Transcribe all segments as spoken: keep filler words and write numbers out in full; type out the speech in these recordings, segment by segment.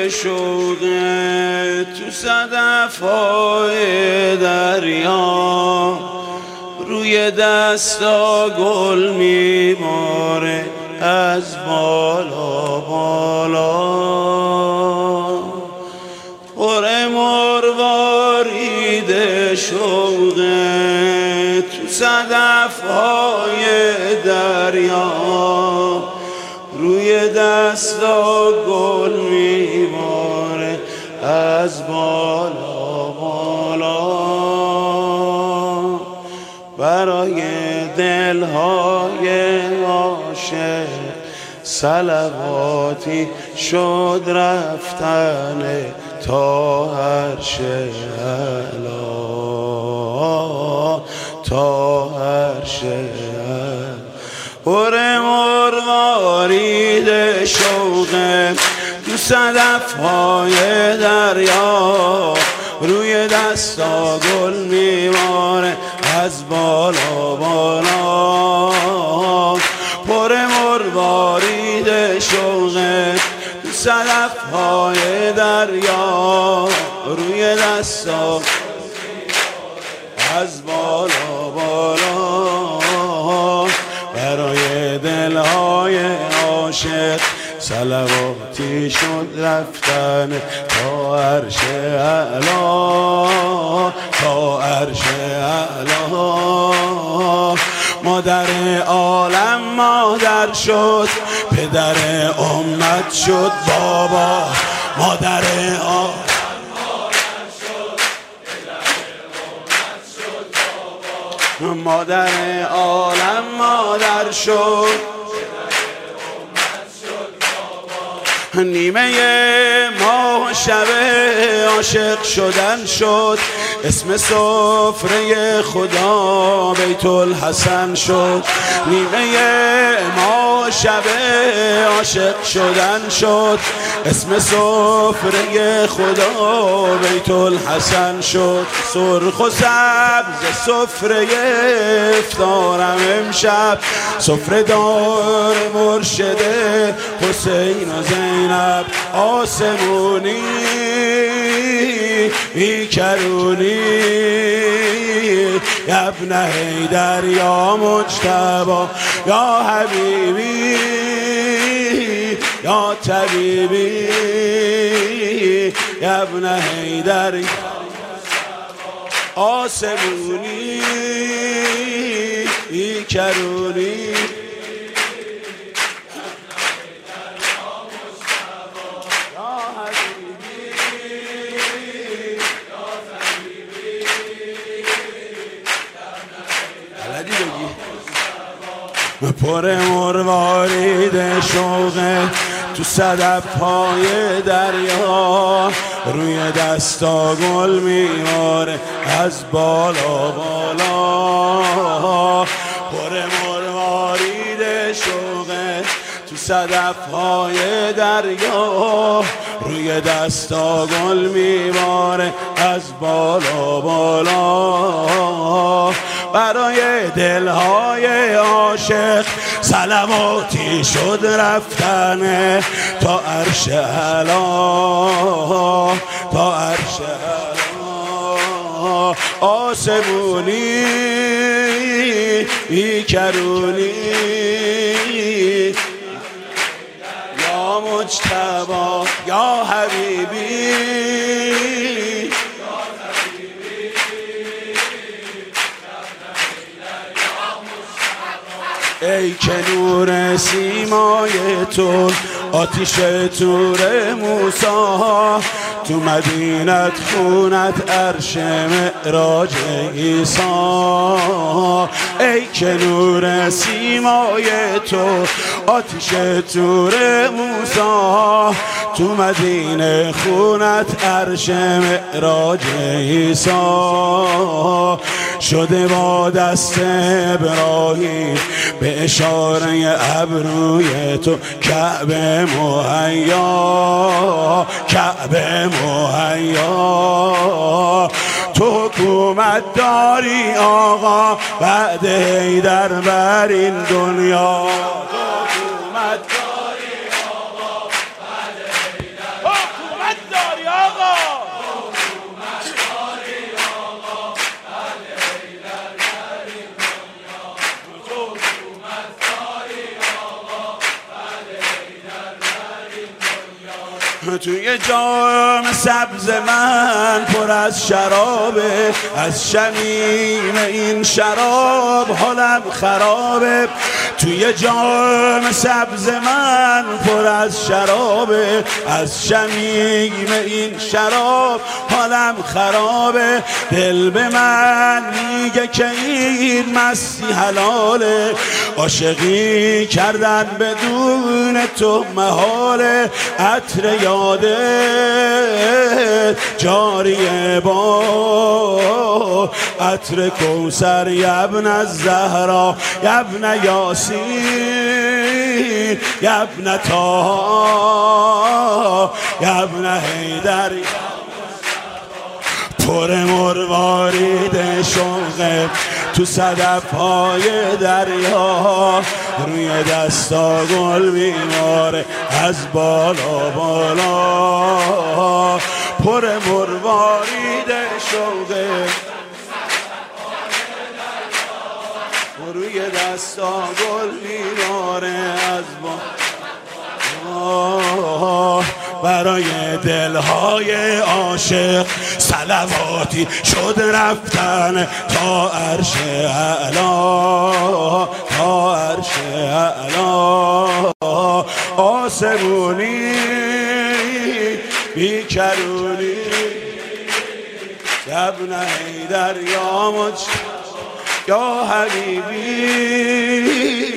شوق تو صدف‌های دریا، روی دستا گل میباره از بالا بالا. پر مروارید شوق تو صدف‌های دریا، روی دستا گل میباره از بالا بالا. برای دلهای عاشق صلواتی شد رفتن تا عرش اعلی، تا عرش اعلی. پر مروارید شوق تو صدف‌های دریا، روی دستا گل میباره از بالا بالا. پر مروارید شوق تو صدف‌های دریا، روی دستا از بالا بالا. برای دلهای عاشق صلواتی شد رفتن تا عرش اعلی، تا عرش اعلی. مادر عالم مادر شد، پدر امت شد بابا. مادر عالم مادر عالم مادر شد، نیمه ما شب عاشق شدن شد. اسم سفره خدا بیت الحسن شد. نیمه ما شب عاشق شدن شد. اسم سفره خدا بیت الحسن شد. سرخ و سبز سفره افطارم امشب، سفره دار مرشد حسین و زینب. آسمونی بیکرونی ابن حیدر یا مجتبی یا حبیبی یا طبیبی ابن حیدر. آسمونی بیکرونی پر مروارید شوق تو صدف‌های دریا، روی دستا گل میباره از بالا بالا. پر مروارید شوق تو صدف‌های دریا، روی دستا گل میباره از بالا بالا. برای دلهای عاشق صلواتی شد رفتن تا عرش اعلی، تا عرش اعلی. آسمونی بیکرونی یا مجتبی یا حبیبی. ای که نور سیمای تو آتیش تور موسی، تو مدینت خونت عرش معراج عیسی. ای که نور سیمای تو آتیش تور موسی، تو مدینه خونت عرش معراج عیسی. شده با دست ابراهیم به اشاره ابروی تو کعبه مهیا، کعبه مهیا. تو حکومت داری آقا بعد حیدر بر این دنیا. تو حکومت داری آقا بعد حیدر. توی جام سبز من پر از شرابه، از شمیم این شراب حالم خرابه. توی جام سبز من پر از شرابه، از شمیم این شراب حالم خرابه. دل به من میگه که این مستی حلاله، عاشقی کردن بدون تو محاله. عطر یاده جاریه با عطر کوثر، یبن الزهرا یبن یاسین یبن طه یبن حیدر. پر مروارید شوق تو صدف های دریا، روی دستا گل میماره از بالا بالا. پر مروارید شوق روی دستا گل میماره از بالا. برای دلهای عاشق صلواتی شد رفتن تا عرش اعلا، تا عرش اعلا. آسمونی بیکرونی ابن حیدر یا مجتبی یا حبیبی.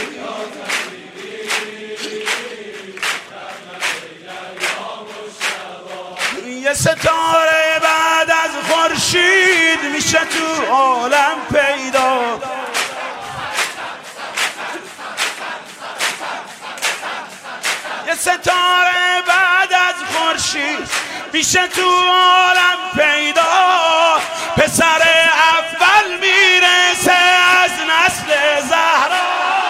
یه ستاره بعد از خورشید میشه تو عالم پیدا، یه ستاره بعد از خورشید میشه تو عالم پیدا. پسر اول میرسه از نسل زهرا،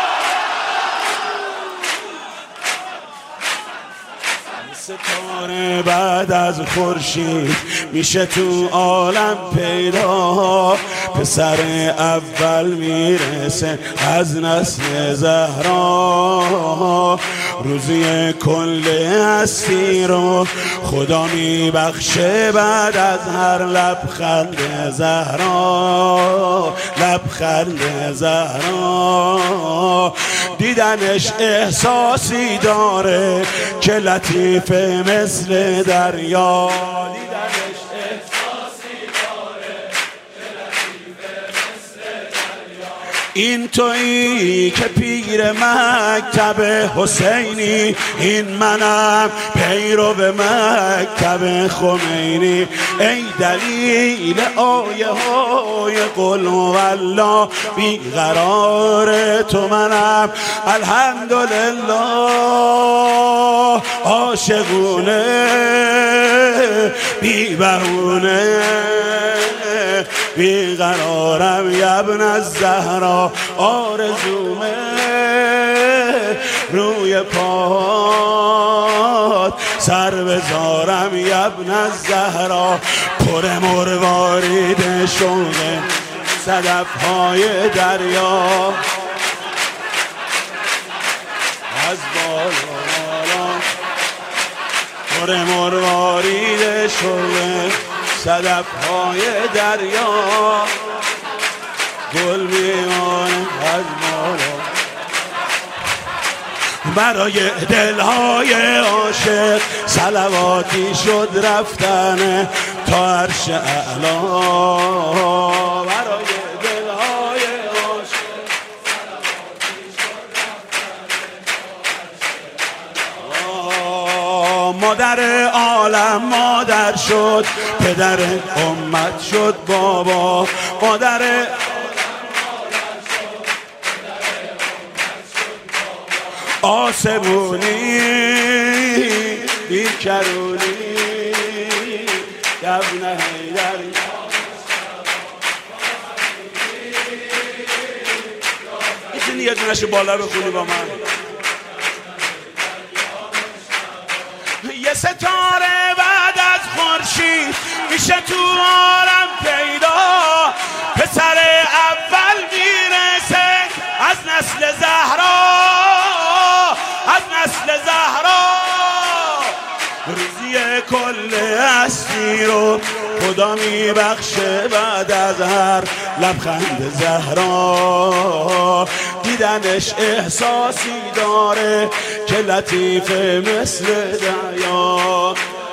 ستاره بعد از خورشید میشه تو عالم پیدا. پسر اول میرسه از نسل زهرا. روزی کل هستی رو خدا میبخشه بعد از هر لبخند زهرا، لبخند زهرا. دیدنش احساسی داره که لطیف مثل دریا، دیدنش احساسی داره که لطیف مثل دریا. این تویی که پیر مکتب حسینی، این منم پیرو به مکتب خمینی. ای دلیل آیه های قل هوالله، بیقرار تو منم الحمدلله. عاشقونه بی بهونه بیقرارم یبن الزهرا. آرزومه روی پات سر بذارم یبن الزهرا. پر مروارید شوق صدف های دریا، از بالا بالا. پر مروارید شوق صدف های دریا، گل میمانه از بالا. برای دلهای عاشق صلواتی شد رفتن تا عرش اعلا. برای دلهای عاشق صلواتی شد رفتن تا عرش اعلا. مادر عالم مادر شد، پدر امت شد بابا. مادر آسمونی بیکرونی ابن حیدر. میتونی یه دونشو بالا بخونی با من؟ یه ستاره بعد از خورشید میشه تو عالم پیدا. پسر اول میرسه از نسل زهرا، از نسل زهرا. هستی رو خدا میبخشه بعد از هر لبخند زهرا. دیدنش احساسی داره که لطیفه مثل دریا.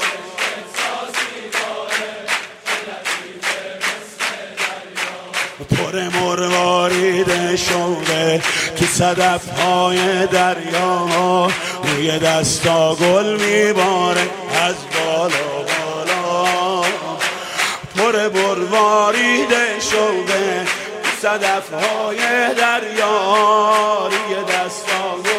پر مروارید شوقه تو صدف‌های دریا. روی دستا گل میباره از بالا بالا. پر مروارید شوقه تو صدف‌های دریا. روی دستا